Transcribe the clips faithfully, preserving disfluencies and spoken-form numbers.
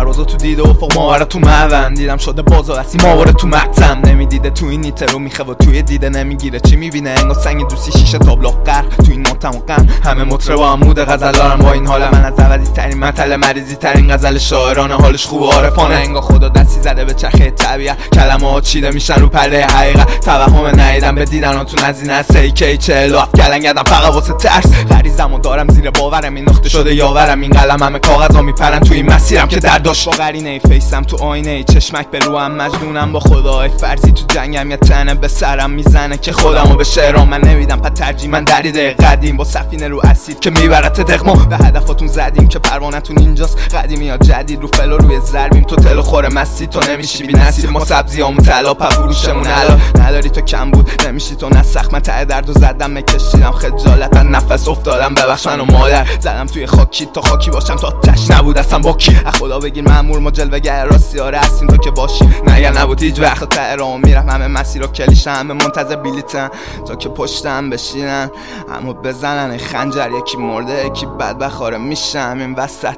پروازو تو دیده افق ماورا تو مون دیدم شده بازار هستی ماوره تو مقتم نمیدیده تو این نیترو میخه و توی دیده نمیگیره چی میبینه انگار سنگ دوستی شیشه تابلو غرق تو این ماتم و غم همه مطرب عمود غزل دارن با این حال من از عوضی ترین مطلع مریضی ترین غزل شاعرانه حالش خوب و عارفانه انگار خدا دستی زده به چرخه طبیعت کلمات چیده میشن رو پرده حقیقت توهم ندیدم به دیدن تو نزینه است کی چهل و هفت کلنگ گردم فقط واسه ترس غریزم و دارم زیر باورم این نقطه شده یاورم این قلم همه کاغذا میپرن تو این مسیرم که در داشت با قرینه فیسم تو آینه چشمک به روام مجنونم با خدای فرضی تو جنگم یه تنه به سرم میزنه که خودمو به شعرام من نمیدم پس ترجیح من دریده قدیم با سفینه رو اسید که میبرت دغمو به هدفتون زدیم که پروانتون اینجاست قدیمی یا جدید رو فلو روی ضربیم تو تلو خوره مستی تو نمیشی بی نصیب ما سبزیامون طلا فروشمون علا نداری تو کم بود نمیشی تو نسخ من ته درد و زدم مکشیدم خجالت نفس افتادم ببخش منو مادر زدم توی خاکی تا خاکی باشم تا تش نبود اصلا با کی خدا بگیر مأمور ما جلوه‌گر راستیاره هستیم تو که باشی نگر نبود هیچ وقت ته راه میرم همه مسیر رو کلیشم همه منتظر بلیتن تا که پشتم بشینن اما بزنن خنجر یکی مرده یکی بدبخت آره میشم این وسط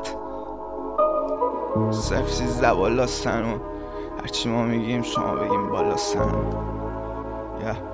صرف سیزده بالاستن و هرچی ما میگیم شما بگیم بالاستن yeah.